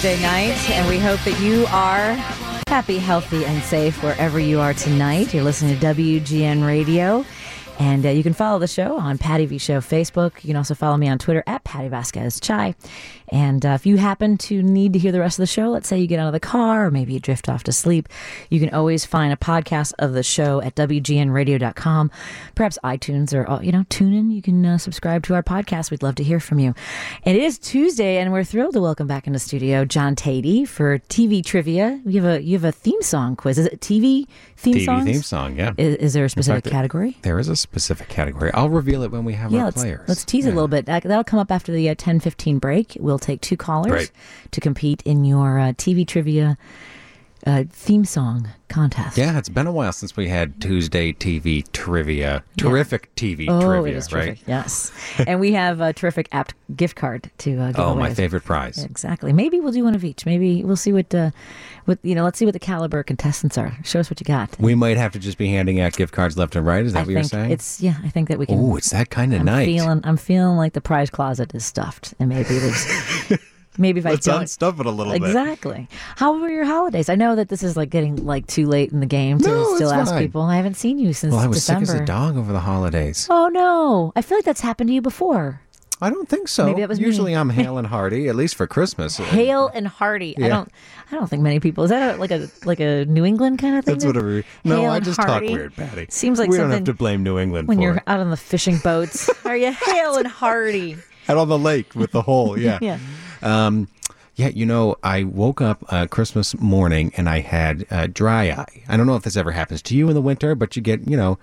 Tuesday night, and we hope that you are happy, healthy, and safe wherever you are tonight. You're listening to WGN Radio, and you can follow the show on Patty V Show Facebook. You can also follow me on Twitter at Patty Vasquez Chai. And if you happen to need to hear the rest of the show, let's say you get out of the car or maybe you drift off to sleep, you can always find a podcast of the show at WGNradio.com, perhaps iTunes or, tune in. You can subscribe to our podcast. We'd love to hear from you. And it is Tuesday, and we're thrilled to welcome back into studio John Tatey for TV Trivia. You have a theme song quiz. Is it TV theme song? TV theme song, yeah. Is there a specific category? There is a specific category. I'll reveal it when we have our players. Let's tease it a little bit. That'll come up after the 10:15 break. We'll take two callers to compete in your TV Trivia theme song contest. Yeah, it's been a while since we had Tuesday TV Trivia. Terrific TV trivia, it is right? Terrific. Yes. And we have a terrific apt gift card to give away. Oh, my favorite prize. Exactly. Maybe we'll do one of each. Maybe we'll see let's see what the caliber contestants are. Show us what you got. We might have to just be handing out gift cards left and right. Is that what you're saying? I think that we can. Oh, it's that kind of night. I'm feeling like the prize closet is stuffed, and maybe there's. Maybe if Let's I don't unstuff it a little bit. Exactly. How were your holidays? I know that this is getting too late in the game to still ask fine. people. I haven't seen you since December. Well, I was sick as a dog over the holidays. Oh no! I feel like that's happened to you before. I don't think so. Maybe that was Usually me. I'm hale and hearty, at least for Christmas. Hale and hearty. Yeah. I don't think many people. Is that like a New England kind of thing? That's whatever. No, Hale I and just hearty? talk weird, Patty. Seems like we something. don't have to blame New England when for you're it. out on the fishing boats. Are you hale and hearty? Out on the lake with the hole, yeah. Yeah. Yeah, I woke up Christmas morning and I had dry eye. I don't know if this ever happens to you in the winter, but you get,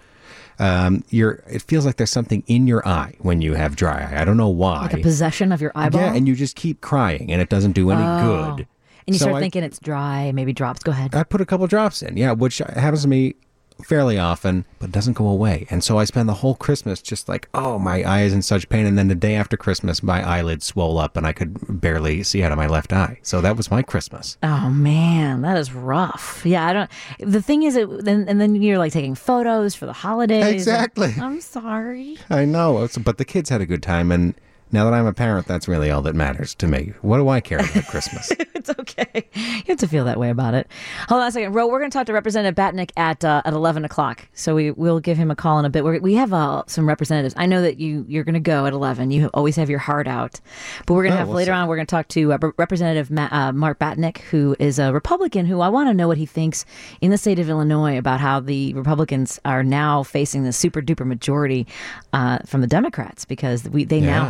it feels like there's something in your eye when you have dry eye. I don't know why. Like a possession of your eyeball? Yeah, and you just keep crying and it doesn't do any good. And you start thinking it's dry, maybe drops. Go ahead. I put a couple drops in, which happens to me fairly often, but it doesn't go away. And so I spend the whole Christmas just like, oh, my eye is in such pain. And then the day after Christmas, my eyelid swole up and I could barely see out of my left eye. So that was my Christmas. Oh, man, that is rough. Yeah, the thing is, and then you're taking photos for the holidays. Exactly. I'm sorry. I know, but the kids had a good time. And now that I'm a parent, that's really all that matters to me. What do I care about Christmas? It's okay. You have to feel that way about it. Hold on a second. Ro, we're going to talk to Representative Batnick at 11 o'clock. So we'll give him a call in a bit. We have some representatives. I know that you're going to go at 11. You always have your heart out. But we're going to have later on, we're going to talk to Representative Mark Batnick, who is a Republican, who I want to know what he thinks in the state of Illinois about how the Republicans are now facing the super duper majority from the Democrats, because we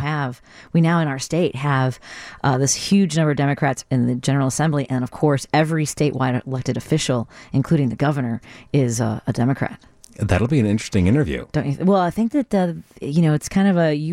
now in our state have this huge number of Democrats in the General Assembly, and of course every statewide elected official, including the governor, is a Democrat. That'll be an interesting interview. Don't you? Well, I think that it's kind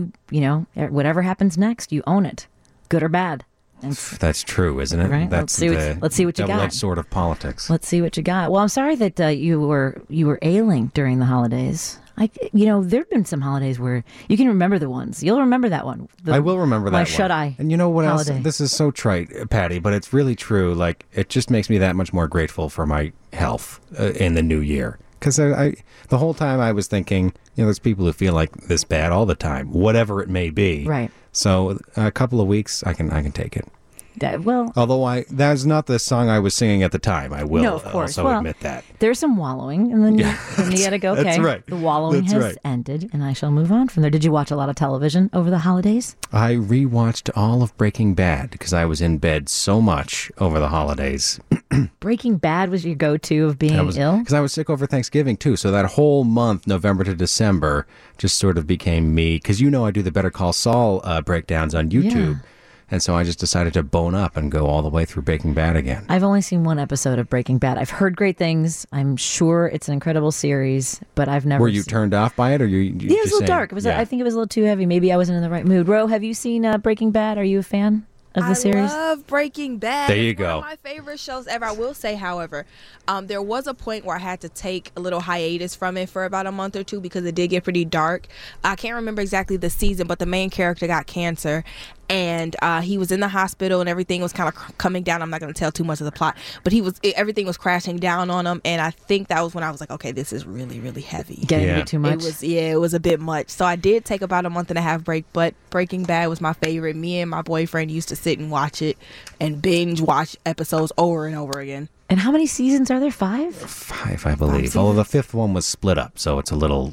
of whatever happens next, you own it, good or bad. That's true, isn't it? Right? That's let's see what you got. Double-edged sword of politics. Let's see what you got. Well, I'm sorry that you were ailing during the holidays. There have been some holidays where you can remember the ones. You'll remember that one. I will remember that one. My shut-eye. And you know what holiday. else? This is so trite, Patty, but it's really true. It just makes me that much more grateful for my health in the new year. Because the whole time I was thinking, there's people who feel like this bad all the time, whatever it may be. Right. So a couple of weeks, I can take it. Although that's not the song I was singing at the time. I will also admit that. There's some wallowing, and then you got to go, okay, that's right. The wallowing has ended, and I shall move on from there. Did you watch a lot of television over the holidays? I rewatched all of Breaking Bad because I was in bed so much over the holidays. Breaking Bad was your go-to of being ill? Because I was sick over Thanksgiving, too. So that whole month, November to December, just sort of became me. Because I do the Better Call Saul breakdowns on YouTube. Yeah. And so I just decided to bone up and go all the way through Breaking Bad again. I've only seen one episode of Breaking Bad. I've heard great things. I'm sure it's an incredible series, but I've never. Were you turned off by it, or you? Yeah, it was a little dark. I think it was a little too heavy. Maybe I wasn't in the right mood. Ro, have you seen Breaking Bad? Are you a fan of the series? I love Breaking Bad. There you it's go. One of my favorite shows ever. I will say, however, there was a point where I had to take a little hiatus from it for about a month or two because it did get pretty dark. I can't remember exactly the season, but the main character got cancer. and he was in the hospital and everything was kind of coming down. I'm not going to tell too much of the plot, but everything was crashing down on him, and I think that was when I was like, okay, this is really, really heavy. Getting to be too much. It was a bit much. So I did take about a month and a half break, but Breaking Bad was my favorite. Me and my boyfriend used to sit and watch it and binge watch episodes over and over again. And how many seasons are there? 5? 5, I believe. Although the 5th one was split up, so it's a little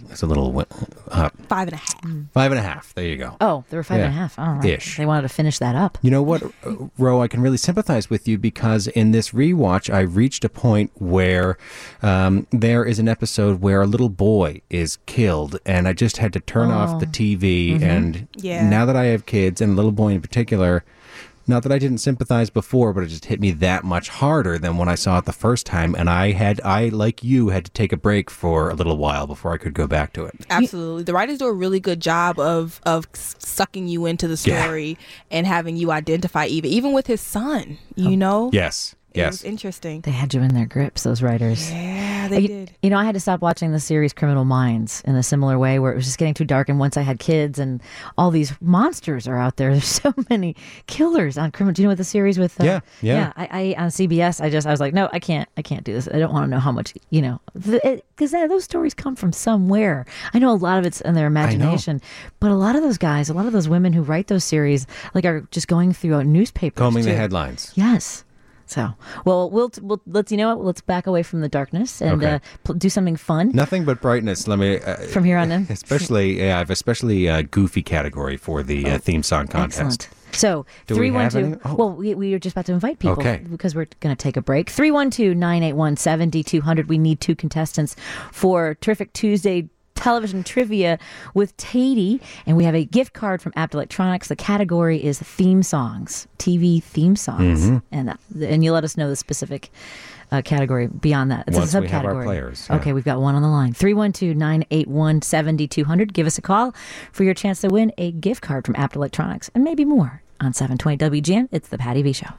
5.5. 5.5. There you go. Oh, there were 5.5. Oh, right. Ish. They wanted to finish that up. You know what, Ro, I can really sympathize with you because in this rewatch, I reached a point where there is an episode where a little boy is killed, and I just had to turn off the TV. And now that I have kids, and a little boy in particular, not that I didn't sympathize before, but it just hit me that much harder than when I saw it the first time. And I, like you, had to take a break for a little while before I could go back to it. Absolutely. The writers do a really good job of sucking you into the story and having you identify even with his son, you know? Yes. It was interesting. They had you in their grips, those writers. Yeah, they did. You know, I had to stop watching the series Criminal Minds in a similar way where it was just getting too dark. And once I had kids and all these monsters are out there, there's so many killers on Criminal. Do you know what the series with? Yeah. I on CBS, I was like, no, I can't do this. I don't want to know how much, because those stories come from somewhere. I know a lot of it's in their imagination, but a lot of those guys, a lot of those women who write those series, like are just going through newspapers. Combing too. the headlines. Yes. So, well, let's let's back away from the darkness and do something fun. Nothing but brightness. Let me from here on in. Especially, I have especially a goofy category for the theme song contest. Excellent. So, Do we have any? Oh. Well, we were just about to invite people because we're going to take a break. 312-981-7200. We need 2 contestants for Terrific Tuesday television trivia with Tatey, and we have a gift card from Apt Electronics. The category is theme songs, TV theme songs, and you let us know the specific category beyond that. It's Once a subcategory. we have our players. Okay, we've got one on the line. 312-981-7200. Give us a call for your chance to win a gift card from Apt Electronics and maybe more on 720 WGN. It's the Patty V Show.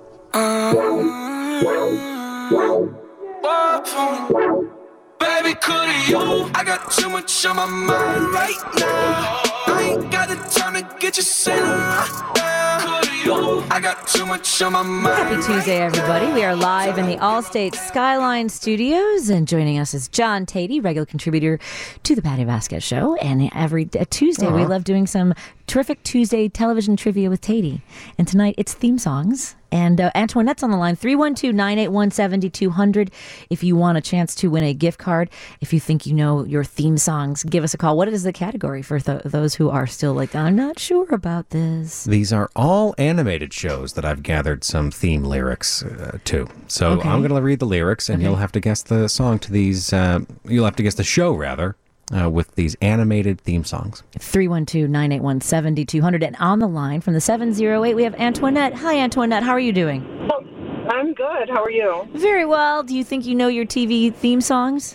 Baby, could you? I got too much on my mind right now. I ain't got the time to get you sitting down. Could you? I got too much on my mind. Happy Tuesday, everybody. We are live in the Allstate Skyline Studios, and joining us is John Tatey, regular contributor to the Patty Vasquez Show. And every Tuesday, we love doing some Terrific Tuesday television trivia with Tatey. And tonight, it's theme songs. And Antoinette's on the line, 312-981-7200. If you want a chance to win a gift card, if you think you know your theme songs, give us a call. What is the category for those who are still like, I'm not sure about this? These are all animated shows that I've gathered some theme lyrics to. So I'm going to read the lyrics, and you'll have to guess the song to these. You'll have to guess the show, rather. With these animated theme songs. 312-981-7200. And on the line from the 708, we have Antoinette. Hi, Antoinette. How are you doing? I'm good. How are you? Very well. Do you think you know your TV theme songs?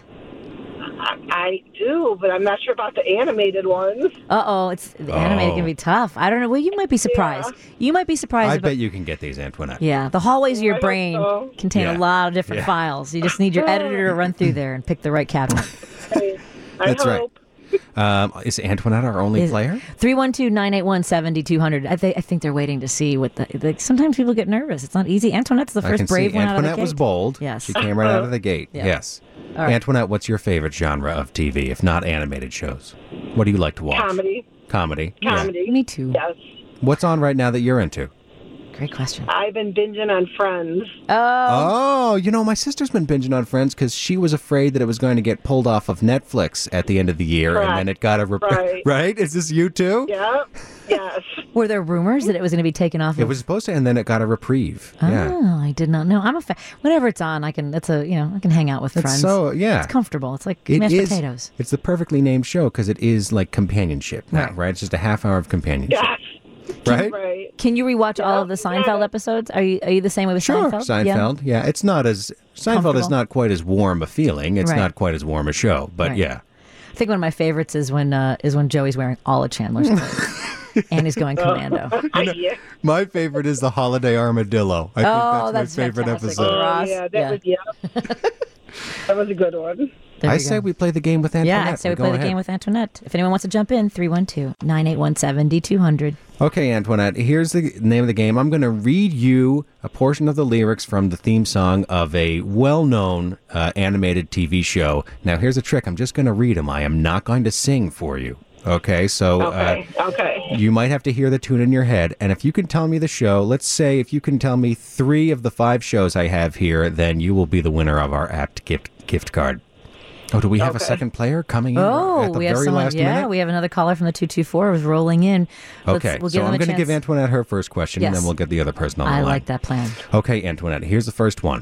I do, but I'm not sure about the animated ones. The animated can be tough. I don't know. Well, you might be surprised. Yeah. You might be surprised. I bet you can get these, Antoinette. Yeah, the hallways of your I hope brain so. contain a lot of different files. You just need your editor to run through there and pick the right cabinet. That's I hope. right. Is Antoinette our only player? 312-981-7200. I think they're waiting to see what sometimes people get nervous. It's not easy. Antoinette's the first brave one out of the gate. Antoinette was bold. Yes. She came right out of the gate. Yeah. Yes. All right. Antoinette, what's your favorite genre of TV, if not animated shows? What do you like to watch? Comedy. Comedy. Comedy. Me too. Yes. What's on right now that you're into? Great question. I've been binging on Friends. Oh, my sister's been binging on Friends because she was afraid that it was going to get pulled off of Netflix at the end of the year, and then it got a right. Is this you too? Yep. Yes. Were there rumors that it was going to be taken off? It was supposed to, and then it got a reprieve. Oh, I did not know. I'm a fan. Whenever it's on, I can hang out with friends. So it's comfortable. It's like mashed potatoes. It's the perfectly named show because it is like companionship now, right? It's just a half hour of companionship. Yes. Right? Can you rewatch all of the Seinfeld episodes? Are you the same way with Sure, Seinfeld? Seinfeld. Yeah, it's not as Seinfeld is not quite as warm a feeling. It's not quite as warm a show, but yeah. I think one of my favorites is when Joey's wearing all of Chandler's clothes and he's going commando. My favorite is the Holiday Armadillo. I think that's my favorite fantastic. episode. Ross. Yeah, that was That was a good one. There I we say go. we play the game with Antoinette. Yeah, I say we Go play the ahead. game with Antoinette. If anyone wants to jump in, 312-981-7200. Okay, Antoinette, here's the name of the game. I'm going to read you a portion of the lyrics from the theme song of a well-known animated TV show. Now, here's a trick. I'm just going to read them. I am not going to sing for you. Okay, so Okay. you might have to hear the tune in your head. And if you can tell me the show, let's say if you can tell me 3 of the 5 shows I have here, then you will be the winner of our apt gift card. Oh, do we have a Okay. second player coming in Oh, at the we have very someone. last Yeah, minute? we have another caller from the 224 who's rolling in. Okay, We'll so give them I'm a going to give chance. Antoinette her first question, and Yes. then we'll get the other person on the I line. like that plan. Okay, Antoinette, here's the first one.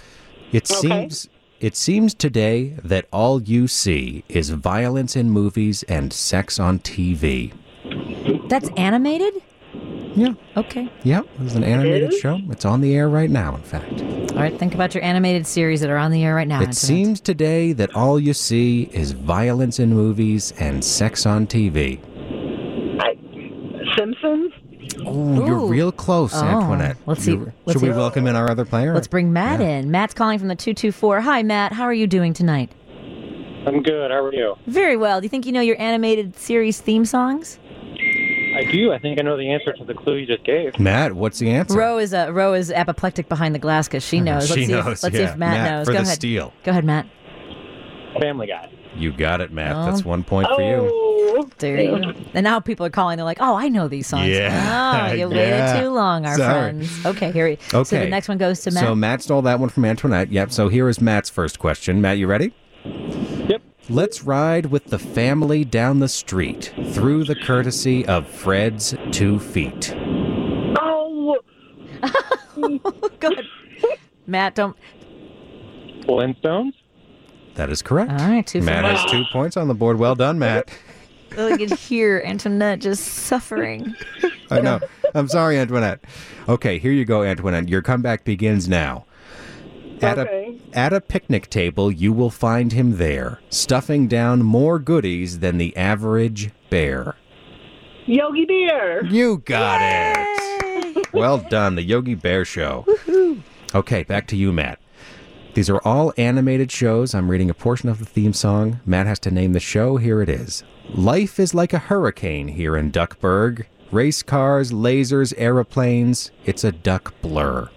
It seems today that all you see is violence in movies and sex on TV. That's animated? Yeah, Okay. yeah, it's an animated show. It's on the air right now, in fact. All right, think about your animated series that are on the air right now. It Antoinette. seems today that all you see is violence in movies and sex on TV. Simpsons? Oh, you're Ooh. real close, Oh, Antoinette. let's see- Should let's we see. welcome in our other player? Let's bring Matt Yeah. in. Matt's calling from the 224. Hi, Matt. How are you doing tonight? I'm good. How are you? Very well. Do you think you know your animated series theme songs? I do. I think I know the answer to the clue you just gave. Matt, what's the answer? Ro is apoplectic behind the glass because she knows. She Let's see knows. Let's see yeah. if Matt knows. for Go the ahead. steal. Go ahead, Matt. Family Guy. You got it, Matt. Oh. That's 1 point for you. Oh, There you go. And now people are calling. They're like, "Oh, I know these songs." Yeah. Oh, you Yeah. waited too long, our Sorry. friends. Okay, here. So Okay. the next one goes to Matt. So Matt stole that one from Antoinette. Yep. So here is Matt's first question. Matt, you ready? Yep. Let's ride with the family down the street through the courtesy of Fred's 2 feet. oh, Go ahead, Matt. Don't. Flintstones. That is correct. All right, 2 for Matt Matt. has 2 points on the board. Well done, Matt. I can hear Antoinette just suffering. I know. I'm sorry, Antoinette. Okay, here you go, Antoinette. Your comeback begins now. Okay. At a picnic table, you will find him there, stuffing down more goodies than the average bear. Yogi Bear. You got it. Well done, the Yogi Bear Show. Okay, back to you, Matt. These are all animated shows. I'm reading a portion of the theme song. Matt has to name the show. Here it is. Life is like a hurricane here in Duckburg. Race cars, lasers, aeroplanes. It's a duck blur.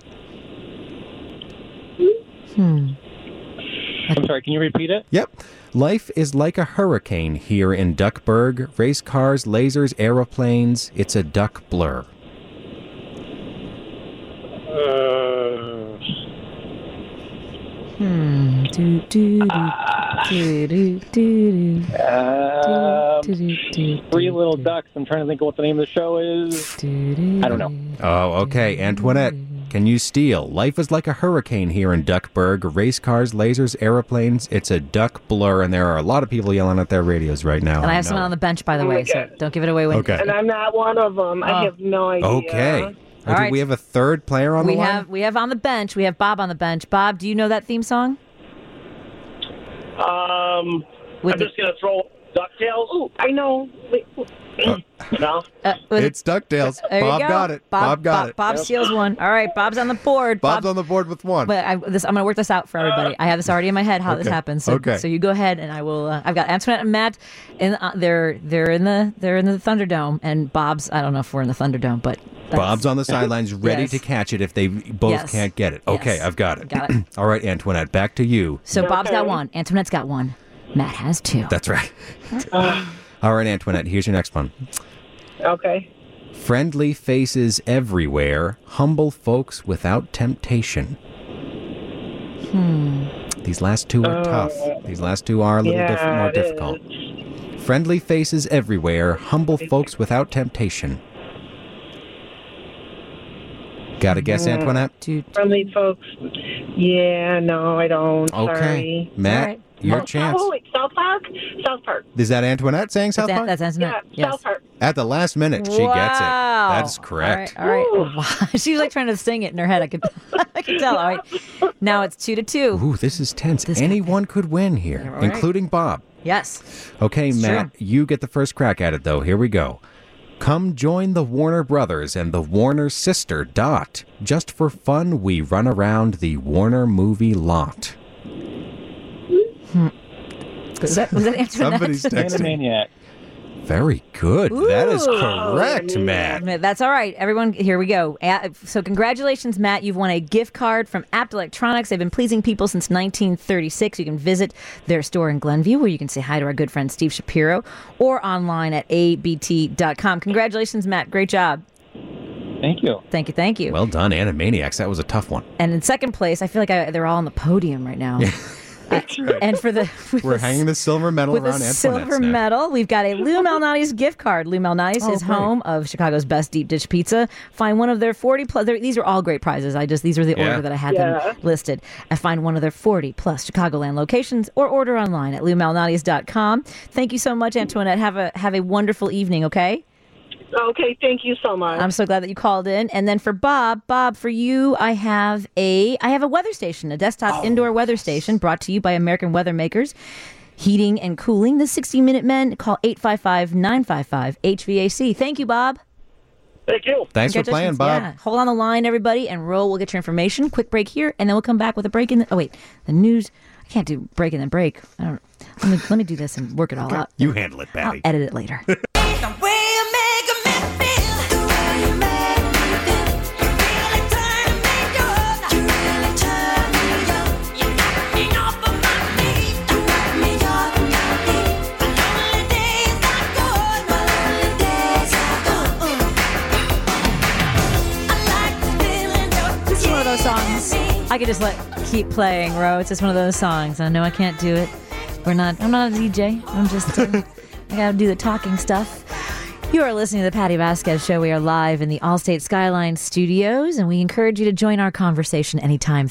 I'm sorry. Can you repeat it? Yep. Life is like a hurricane here in Duckburg. Race cars, lasers, aeroplanes. It's a duck blur. Do, do, do, do, do, do, do, do, Three Little Ducks. I'm trying to think of what the name of the show is. do, I don't know. Oh, okay. Antoinette, can you steal? Life is like a hurricane here in Duckburg. Race cars, lasers, aeroplanes. It's a duck blur. And there are a lot of people yelling at their radios right now. And I have someone on the bench, by the way, so don't give it away. When Okay. And I'm not one of them. I have no idea. Okay. All Do right. we have a third player on the line? we have on the bench. We have Bob on the bench. Bob, do you know that theme song? With I'm just going to throw DuckTales. Oh, I know. Wait, No? It's DuckTales. there you Bob go. got it. Bob got it. Bob steals one. All right, Bob's on the board. Bob's Bob, on the board with one. But I'm going to work this out for everybody. I have this already in my head how this Okay. happens. So, Okay. so you go ahead, and I will. I've got Antoinette and Matt, and they're in the Thunderdome, and Bob's. I don't know if we're in the Thunderdome, but that's, Bob's on the sidelines ready Yes. to catch it if they both Yes. can't get it. Okay, Yes. I've got it. Got it. All right, Antoinette, back to you. So Bob's got Okay. one. Antoinette's got one. Matt has two. That's right. All right, Antoinette, here's your next one. okay. Friendly faces everywhere, humble folks without temptation. These last two are tough. These last two are a little more it difficult. is. Friendly faces everywhere, humble folks without temptation. Got a guess, Antoinette? Dude. Friendly folks. Yeah, no, I don't. Okay. Sorry. Matt, All right. your chance. Oh, wait, South Park? South Park. Is that Antoinette saying South Park? That's Antoinette. Yeah, Yes. South Park. At the last minute, she gets it. That's correct. All right. Wow. She was like trying to sing it in her head. I could tell. All right. Now it's 2-2. Ooh, this is tense. This- Anyone could win here, All right. including Bob. Yes. Okay, It's Matt, you get the first crack at it, though. Here we go. Come join the Warner Brothers and the Warner sister, Dot. Just for fun, we run around the Warner movie lot. Was that Somebody's Antoinette? texting. Animaniac. Very good. That is Ooh. correct, Matt. That's all right. Everyone, here we go. So congratulations, Matt. You've won a gift card from Apt Electronics. They've been pleasing people since 1936. You can visit their store in Glenview, where you can say hi to our good friend Steve Shapiro, or online at abt.com. Congratulations, Matt. Great job. Thank you. Thank you. Thank you. Well done, Animaniacs. That was a tough one. And in second place, I feel like they're all on the podium right now. That's right. And for We're hanging the silver medal with around a Antoinette's silver neck. medal, we've got a Lou Malnati's gift card. Lou Malnati's is great. home of Chicago's best deep dish pizza. Find one of their 40 plus. These are all great prizes. These are the Yeah. order that I had them listed. I find one of their 40 plus Chicagoland locations, or order online at loumalnatis.com. Thank you so much, Antoinette. Have a wonderful evening. Okay. Okay, thank you so much. I'm so glad that you called in. And then for Bob, for you, I have a weather station, a desktop indoor weather station brought to you by American Weather Makers. Heating and cooling. The 60-Minute Men. Call 855-955-HVAC. Thank you, Bob. Thank you. Thanks for playing, Congratulations. Bob. Yeah. Hold on the line, everybody, and roll. We'll get your information. Quick break here, and then we'll come back with a break in the... Oh, wait. The news... I can't do break and then break. Let me do this and work it all out. You handle it, I'll Patty. edit it later. This is one of those songs I could just keep playing, Ro. It's just one of those songs. I know I can't do it. I'm not a DJ. I'm just I gotta do the talking stuff. You are listening to the Patty Vasquez Show. We are live in the Allstate Skyline Studios, and we encourage you to join our conversation anytime.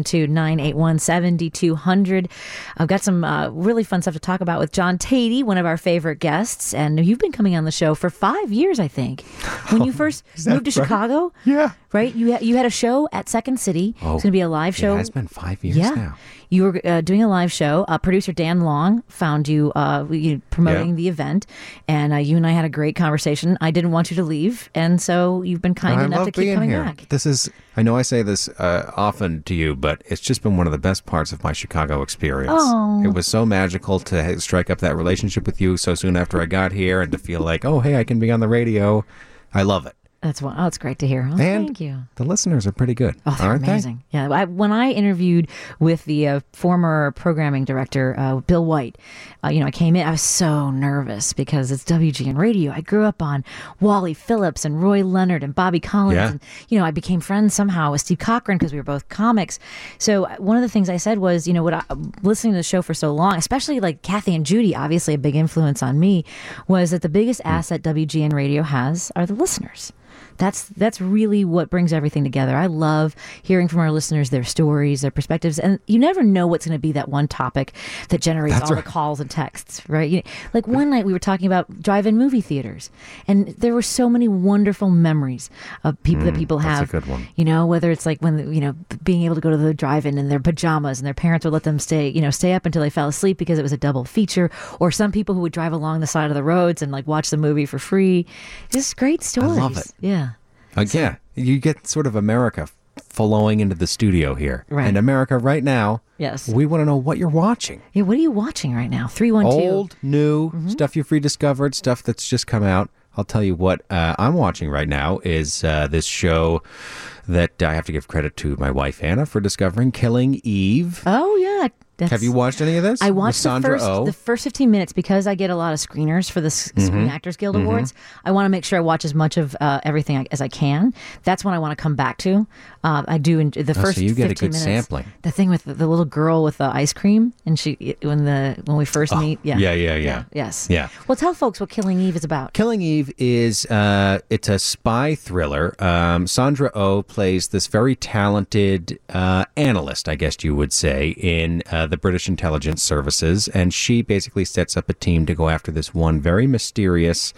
312-981-7200. I've got some really fun stuff to talk about with John Tatey, one of our favorite guests, and you've been coming on the show for 5 years, I think. When you first moved to Chicago, Yeah. right? You had a show at Second City. It's going to be a live show. Yeah, it's been 5 years Yeah. now. You were doing a live show. Producer Dan Long found you promoting the event, and you and I had a great conversation. I didn't want you to leave, and so you've been kind I enough love to keep being coming here. back. This is, I know I say this often to you, but it's just been one of the best parts of my Chicago experience. Oh. It was so magical to strike up that relationship with you so soon after I got here, and to feel like, oh, hey, I can be on the radio. I love it. It's great to hear. Oh, And thank you. the listeners are pretty good, Oh, they're aren't amazing. Yeah, when I interviewed with the former programming director, Bill White, I came in, I was so nervous because it's WGN Radio. I grew up on Wally Phillips and Roy Leonard and Bobby Collins. Yeah. And, I became friends somehow with Steve Cochran because we were both comics. So one of the things I said was, listening to the show for so long, especially like Kathy and Judy, obviously a big influence on me, was that the biggest asset WGN Radio has are the listeners. That's really what brings everything together. I love hearing from our listeners, their stories, their perspectives, and you never know what's going to be that one topic that generates all the calls and texts, right? Like one night we were talking about drive-in movie theaters, and there were so many wonderful memories of people that people have. that's a good one. Whether it's like when being able to go to the drive-in in their pajamas and their parents would let them stay up until they fell asleep because it was a double feature, or some people who would drive along the side of the roads and like watch the movie for free. Just great stories. love it. Yeah. Yeah, you get sort of America flowing into the studio here. Right. And America right now, Yes. we want to know what you're watching. Yeah, what are you watching right now? 312. Old, new, stuff you've rediscovered, stuff that's just come out. I'll tell you what I'm watching right now is this show that I have to give credit to my wife, Anna, for discovering, Killing Eve. Oh, yeah. Have you watched any of this? I With watched Sandra Oh. the first 15 minutes because I get a lot of screeners for the Screen Actors Guild Awards. I want to make sure I watch as much of everything as I can. That's when I want to come back to. I do enjoy the first so you get a 15 good minutes. sampling. The thing with the little girl with the ice cream, and when we first meet. Yeah. Yeah. Yes. Yeah. Well, tell folks what Killing Eve is about. Killing Eve is it's a spy thriller. Sandra Oh plays this very talented analyst, I guess you would say, in the British intelligence services, and she basically sets up a team to go after this one very mysterious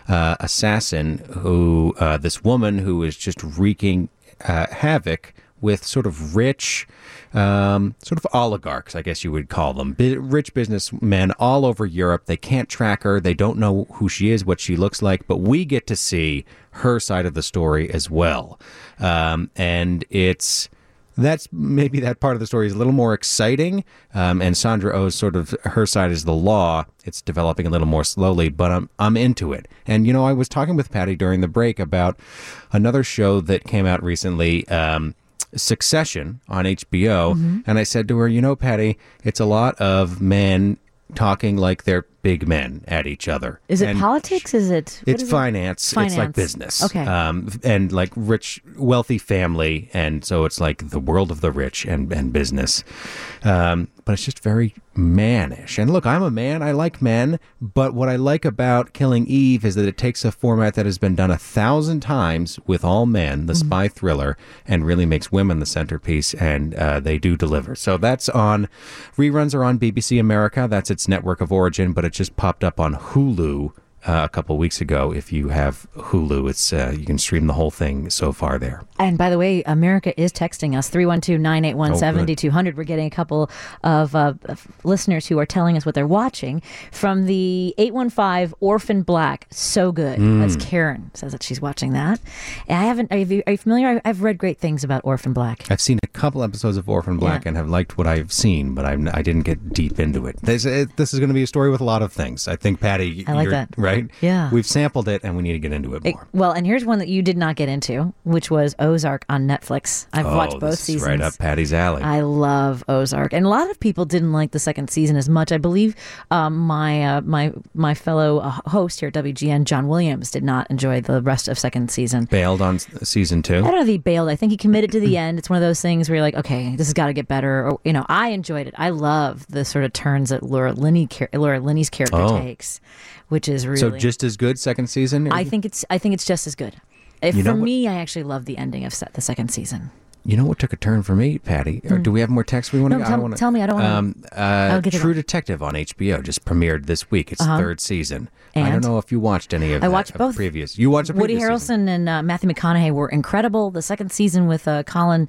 assassin who this woman who is just wreaking havoc with sort of rich, sort of oligarchs, I guess you would call them, rich businessmen all over Europe. They can't track her. They don't know who she is, what she looks like, but we get to see her side of the story as well. And it's that's maybe that part of the story is a little more exciting. And Sandra Oh's sort of her side is the law. It's developing a little more slowly, but I'm into it. And, you know, I was talking with Patty during the break about another show that came out recently, Succession on HBO. And I said to her, you know, Patty, it's a lot of men talking like they're big men at each other. Is it And politics? Is it? It's finance. It's like Finance. business. Okay. And like rich, wealthy family. And so it's like the world of the rich and business. But it's just very mannish. And look, I'm a man. I like men. But what I like about Killing Eve is that it takes a format that has been done 1,000 times with all men, the spy thriller, and really makes women the centerpiece. And they do deliver. So that's on, reruns are on BBC America. That's its network of origin, but it just popped up on Hulu a couple weeks ago. If you have Hulu, it's you can stream the whole thing so far there. And by the way, America is texting us 312-981-7200. We're getting a couple of listeners who are telling us what they're watching. From the 815 Orphan Black, so good. That's Karen says that she's watching that. And I haven't. Are you familiar? I've read great things about Orphan Black. I've seen a couple episodes of Orphan Black and have liked what I've seen, but I didn't get deep into it. This is going to be a story with a lot of things. I think, Patty, I like you're that. right. Yeah. We've sampled it, and we need to get into it more. Well, and here's one that you did not get into, which was Ozark on Netflix. I've watched both this is seasons. right up Patty's alley. I love Ozark, and a lot of people didn't like the second season as much. I believe my fellow host here at WGN, John Williams, did not enjoy the rest of second season. Bailed on season 2. I don't know if he bailed. I think he committed to the end. It's one of those things where you're like, okay, this has got to get better. Or, you know, I enjoyed it. I love the sort of turns that Laura Linney's character takes, which is really So just as good second season? I think it's just as good. For me, I actually love the ending of the second season. You know what took a turn for me, Patty? Or do we have more texts we want to No, I don't wanna, tell me. I don't want to. True Detective on HBO just premiered this week. It's third season. And? I don't know if you watched any of I watched both. previous. You watched the Woody previous season. Harrelson and Matthew McConaughey were incredible. The second season with Colin.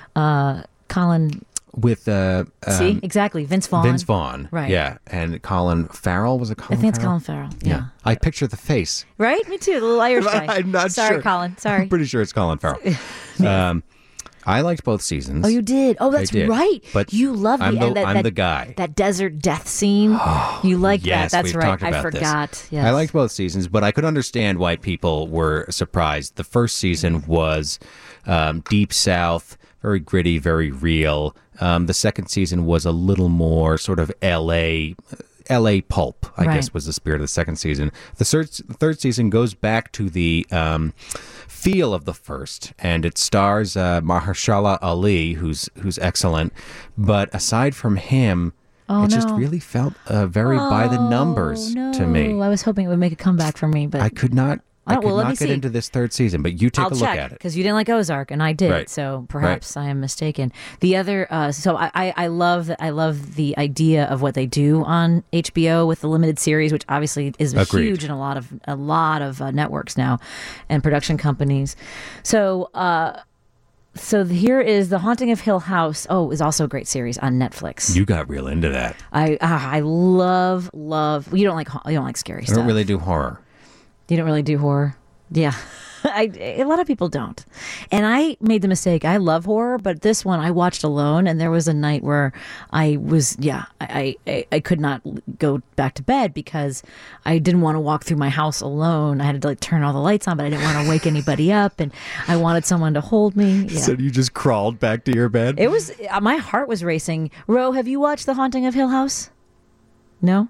With See, exactly. Vince Vaughn. Vince Vaughn. Right. Yeah. And Colin Farrell. Was it Colin I think it's Farrell? Colin Farrell. Yeah. I picture the face. Right? Me too. The little Irish guy. I'm not Sorry, sure. Colin. Sorry. I'm pretty sure it's Colin Farrell. I liked both seasons. Oh, you did? Oh, that's I did. right. But you love I'm that the guy. That desert death scene. You like Yes, that. That's we've right. talked I about forgot. this. Yes. I liked both seasons, but I could understand why people were surprised. The first season was Deep South, very gritty, very real. The second season was a little more sort of LA pulp, I guess was the spirit of the second season. The third season goes back to the feel of the first, and it stars Mahershala Ali, who's excellent. But aside from him, it just really felt very by the numbers to me. I was hoping it would make a comeback for me, but I could not. I could let me not get see. into this third season, but you take I'll a look check, at it. because you didn't like Ozark and I did, Right. so perhaps I am mistaken. The other, so I love the idea of what they do on HBO with the limited series, which obviously is Agreed. huge in a lot of networks now and production companies. So here is The Haunting of Hill House. Oh, is also a great series on Netflix. You got real into that. I love. You don't like scary I stuff. don't really do horror. You don't really do horror? Yeah. A lot of people don't. And I made the mistake. I love horror, but this one I watched alone, and there was a night where I was, I could not go back to bed because I didn't want to walk through my house alone. I had to turn all the lights on, but I didn't want to wake anybody up, and I wanted someone to hold me. Yeah. So you just crawled back to your bed? It was, my heart was racing. Ro, have you watched The Haunting of Hill House? No?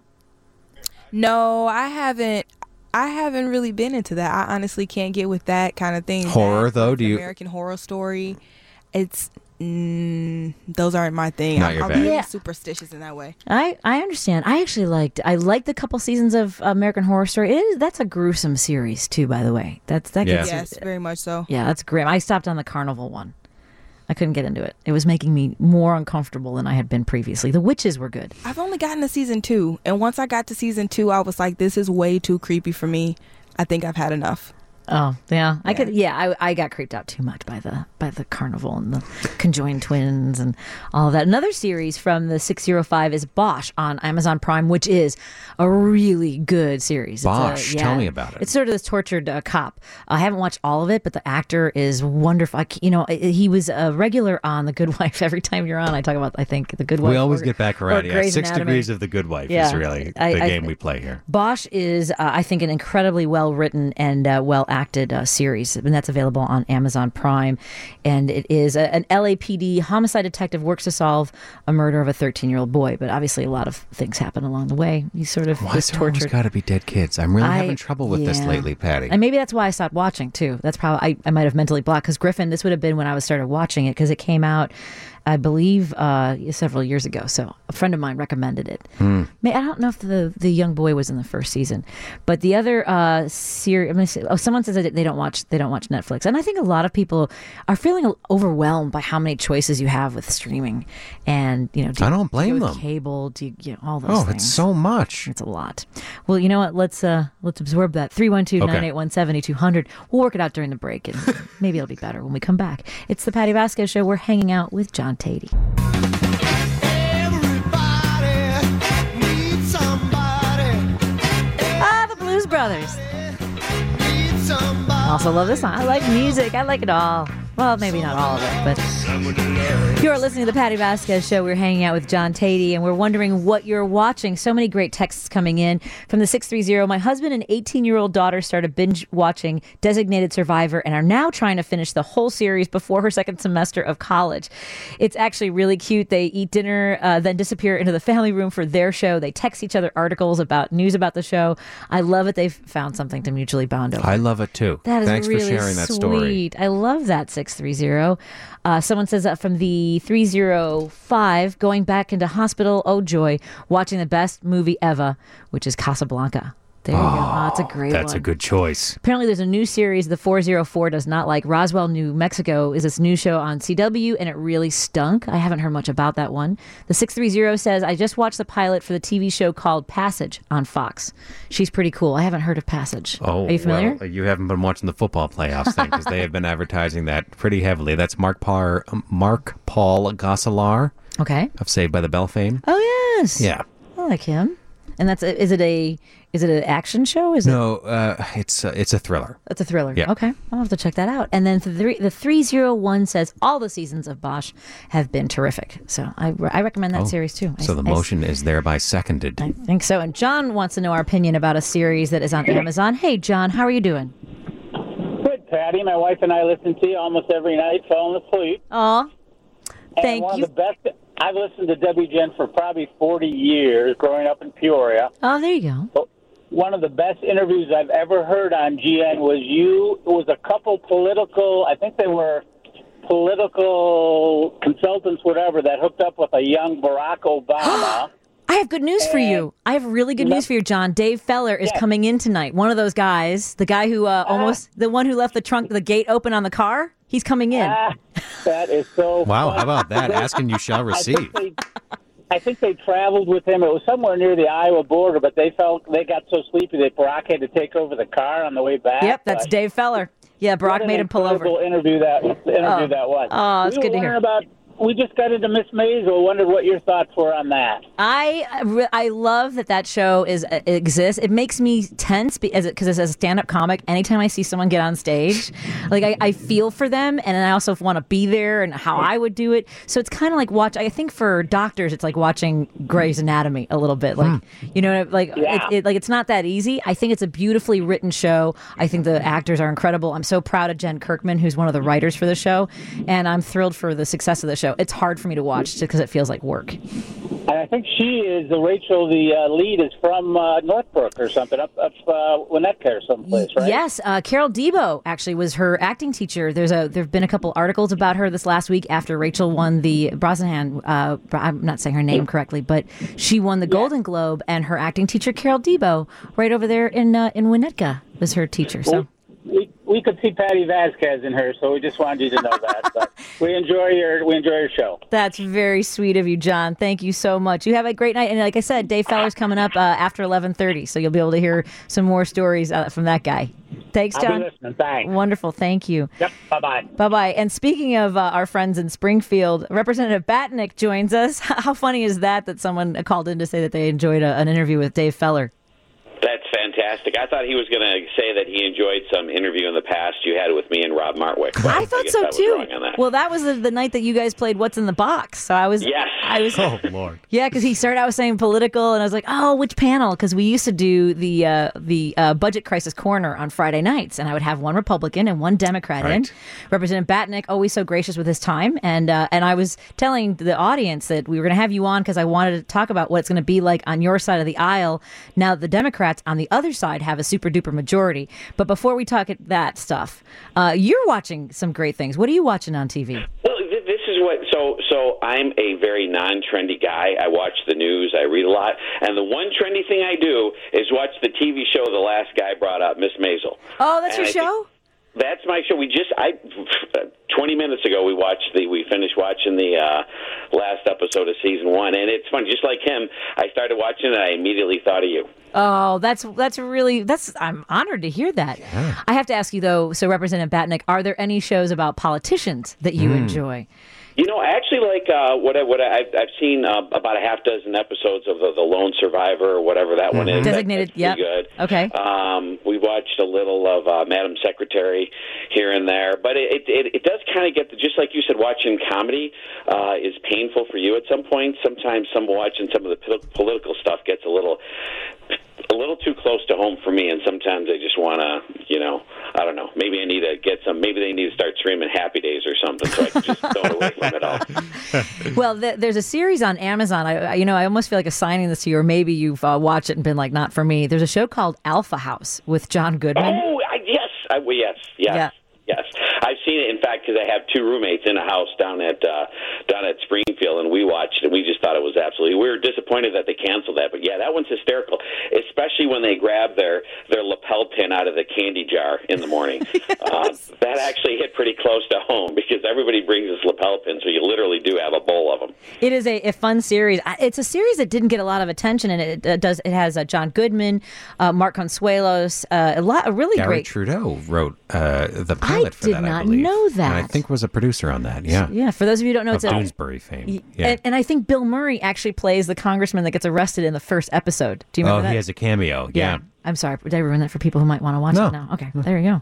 No, I haven't. I haven't really been into that. I honestly can't get with that kind of thing. Horror, though? Do you? American Horror Story. It's those aren't my thing. Not your I'm bag. really Yeah. superstitious in that way. I understand. I actually liked the couple seasons of American Horror Story. That's a gruesome series too, by the way. That Yeah. gets, Yes, very much so. yeah, that's grim. I stopped on the carnival one. I couldn't get into it. It was making me more uncomfortable than I had been previously. The witches were good. I've only gotten to season 2, and once I got to season 2, I was like, this is way too creepy for me. I think I've had enough. Oh, yeah. I could. Yeah, I got creeped out too much by the carnival and the conjoined twins and all of that. Another series from the 605 is Bosch on Amazon Prime, which is a really good series. Bosch, tell me about it. It's sort of this tortured cop. I haven't watched all of it, but the actor is wonderful. He was a regular on The Good Wife. Every time you're on, I talk about, I think, The Good Wife. We always get back around. Yeah, Grey's 6 Anatomy. Degrees of The Good Wife Yeah. is really the game we play here. Bosch is, I think, an incredibly well-written and well-acted series, and that's available on Amazon Prime. And it is an LAPD homicide detective works to solve a murder of a 13-year-old boy. But obviously, a lot of things happen along the way. He's sort of Why this is there always tortured. got to be dead kids? I'm really having trouble with this yeah. lately, Patty. And maybe that's why I stopped watching too. That's probably I might have mentally blocked, because Griffin, this would have been when I started watching it, because it came out, I believe, several years ago. So a friend of mine recommended it. I don't know if the young boy was in the first season, but the other series. Someone says that they don't watch Netflix, and I think a lot of people are feeling overwhelmed by how many choices you have with streaming, and I don't blame with them. Cable, all those things. It's so much. It's a lot. Well, you know what? Let's absorb that. 312-981-7200. We'll work it out during the break, and maybe it'll be better when we come back. It's the Patty Vasquez Show. We're hanging out with John Tatey. The Blues Brothers. I also love this song. I like music. I like it all. Well, maybe not all of it, but you're listening to the Patty Vasquez Show. We're hanging out with John Tatey, and we're wondering what you're watching. So many great texts coming in from the 630. My husband and 18-year-old daughter started binge watching Designated Survivor and are now trying to finish the whole series before her second semester of college. It's actually really cute. They eat dinner, then disappear into the family room for their show. They text each other articles about news about the show. I love it. They've found something to mutually bond over. I love it too. That is Thanks really for sharing that sweet. story. I love that, 630. Someone says that from the 305, going back into hospital, oh joy, watching the best movie ever, which is Casablanca. There you go. Oh, it's a great one. That's a good choice. Apparently, there's a new series the 404 does not like. Roswell, New Mexico is this new show on CW, and it really stunk. I haven't heard much about that one. The 630 says, I just watched the pilot for the TV show called Passage on Fox. She's pretty cool. I haven't heard of Passage. Oh, are you familiar? Well, you haven't been watching the football playoffs thing, because they have been advertising that pretty heavily. That's Mark Paul Gosselaar Okay. of Saved by the Bell fame. Oh, yes. Yeah. I like him. And that's is it an action show? No, it's a thriller. It's a thriller. Yeah. Okay, I'll have to check that out. And then the 301 says all the seasons of Bosch have been terrific. So I recommend that series too. So the motion is thereby seconded. I think so. And John wants to know our opinion about a series that is on Amazon. Hey, John, how are you doing? Good, Patty. My wife and I listen to you almost every night, falling asleep. Aw, thank one you. Of the best. I've listened to WGN for probably 40 years, growing up in Peoria. Oh, there you go. But one of the best interviews I've ever heard on GN was you. It was a couple political, I think they were political consultants, whatever, that hooked up with a young Barack Obama. I have good news for you. I have really good news for you, John. Dave Feller is coming in tonight. One of those guys, the guy who the one who left the gate open on the car. He's coming in. That is so Wow, fun. how about that? Asking you shall receive. I think they traveled with him. It was somewhere near the Iowa border, but they got so sleepy that Barack had to take over the car on the way back. Yep, that's But Dave Feller. Yeah, Barack made him pull over. Interview that was. Oh, it's good to hear. We just got into Miss Maisel. Wondered what your thoughts were on that. I love that show exists. It makes me tense because as a stand-up comic, anytime I see someone get on stage, like I feel for them, and I also want to be there and how I would do it. So it's kind of like I think for doctors, it's like watching Grey's Anatomy a little bit. Like it's not that easy. I think it's a beautifully written show. I think the actors are incredible. I'm so proud of Jen Kirkman, who's one of the writers for the show, and I'm thrilled for the success of the show. It's hard for me to watch just because it feels like work. And I think she is Rachel. The lead is from Northbrook or something, up Winnetka or someplace, right? Yes, Carol Debo actually was her acting teacher. There've been a couple articles about her this last week after Rachel won the Brosnahan. I'm not saying her name correctly, but she won the Golden Globe, and her acting teacher Carol Debo, right over there in Winnetka, was her teacher. So. We could see Patty Vasquez in her, so we just wanted you to know that. But we enjoy your show. That's very sweet of you, John. Thank you so much. You have a great night, and like I said, Dave Feller's coming up after 11:30, so you'll be able to hear some more stories from that guy. Thanks, I'll John. be listening. Thanks. Wonderful. Thank you. Yep. Bye-bye. Bye-bye. And speaking of our friends in Springfield, Representative Batnick joins us. How funny is that someone called in to say that they enjoyed an interview with Dave Feller? That's fantastic. I thought he was going to say that he enjoyed some interview in the past you had with me and Rob Martwick. But I thought guess so I was too. wrong on that. Well, that was the night that you guys played What's in the Box. So I was, Yes. Oh, Lord. yeah, because he started out saying political, and I was like, oh, which panel? Because we used to do the budget crisis corner on Friday nights, and I would have one Republican and one Democrat in. Right. Representative Batnick, always so gracious with his time, and I was telling the audience that we were going to have you on because I wanted to talk about what it's going to be like on your side of the aisle now that the Democrats on the other side have a super duper majority. But before we talk at that stuff, you're watching some great things. What are you watching on TV? Well, this is what. So I'm a very non-trendy guy. I watch the news. I read a lot, and the one trendy thing I do is watch the TV show the last guy brought up, Miss Maisel. Oh, that's And your I show? That's my show. 20 minutes ago, we finished watching the last episode of season 1, and it's funny. Just like him, I started watching it, and I immediately thought of you. Oh, I'm honored to hear that. Yeah. I have to ask you though, so Representative Batnick, are there any shows about politicians that you enjoy? You know, I actually like I've seen about a half dozen episodes of the Lone Survivor or whatever that one is. Designated, that's pretty yep. good. Okay. We watched a little of Madam Secretary here and there, but it does kind of get just like you said, watching comedy is painful for you at some point. Sometimes watching some of the political stuff gets a little too close to home for me, and sometimes I just want to, I don't know, maybe I need to get maybe they need to start streaming Happy Days or something so I can just throw it away from it all. Well, there's a series on Amazon. I almost feel like assigning this to you, or maybe you've watched it and been like, not for me. There's a show called Alpha House with John Goodman. Oh, yes. Yeah. Yes, I've seen it. In fact, because I have two roommates in a house down at Springfield, and we watched it. We just thought it was absolutely. We were disappointed that they canceled that, but yeah, that one's hysterical. Especially when they grab their lapel pin out of the candy jar in the morning. Yes. That actually hit pretty close to home because everybody brings this lapel pin, so you literally do have a bowl of them. It is a fun series. It's a series that didn't get a lot of attention, and it has John Goodman, Mark Consuelos, a really Gary great. Trudeau wrote the pilot for that, I not believe. know that. And I think was a producer on that, yeah. Yeah, for those of you who don't know, Of it's a Doonesbury fame. Yeah. and I think Bill Murray actually plays the congressman that gets arrested in the first episode. Do you remember that? He has a cameo, yeah. I'm sorry. Did I ruin that for people who might want to watch No. it now? Okay, there you go.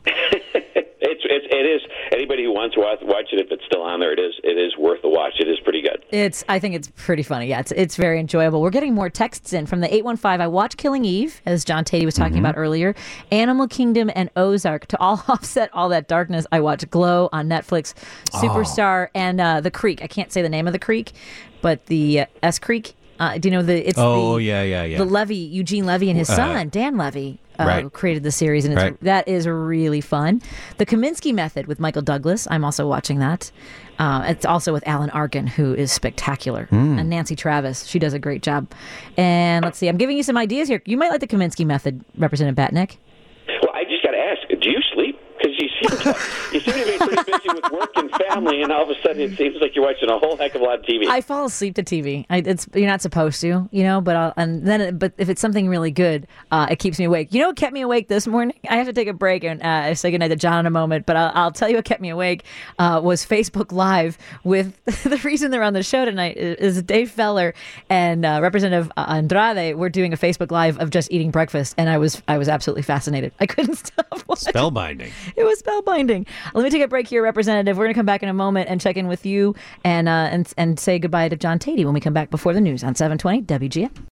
It is. Anybody who wants to watch it, if it's still on there, it is worth a watch. It is pretty good. I think it's pretty funny. Yeah, it's very enjoyable. We're getting more texts in from the 815. I watched Killing Eve, as John Tatey was talking about earlier, Animal Kingdom, and Ozark. To all offset all that darkness, I watched Glow on Netflix, Superstar, and The Creek. I can't say the name of the creek, but the S Creek. Do you know the Levy, Eugene Levy, and his son Dan Levy created the series, and that is really fun. The Kaminsky Method with Michael Douglas. I'm also watching that. It's also with Alan Arkin, who is spectacular, and Nancy Travis. She does a great job. And let's see, I'm giving you some ideas here. You might like the Kaminsky Method, Representative Batnick. Well, I just got to ask, do you sleep? Because you seem to be pretty busy with work and family, and all of a sudden it seems like you're watching a whole heck of a lot of TV. I fall asleep to TV. You're not supposed to, but if it's something really good, it keeps me awake. You know what kept me awake this morning? I have to take a break and say goodnight to John in a moment, but I'll tell you what kept me awake was Facebook Live with the reason they're on the show tonight is Dave Feller and Representative Andrade were doing a Facebook Live of just eating breakfast, and I was absolutely fascinated. I couldn't stop watching. Spellbinding. It was spellbinding. Let me take a break here, Representative. We're going to come back in a moment and check in with you and say goodbye to John Tatey when we come back before the news on 720 WGN.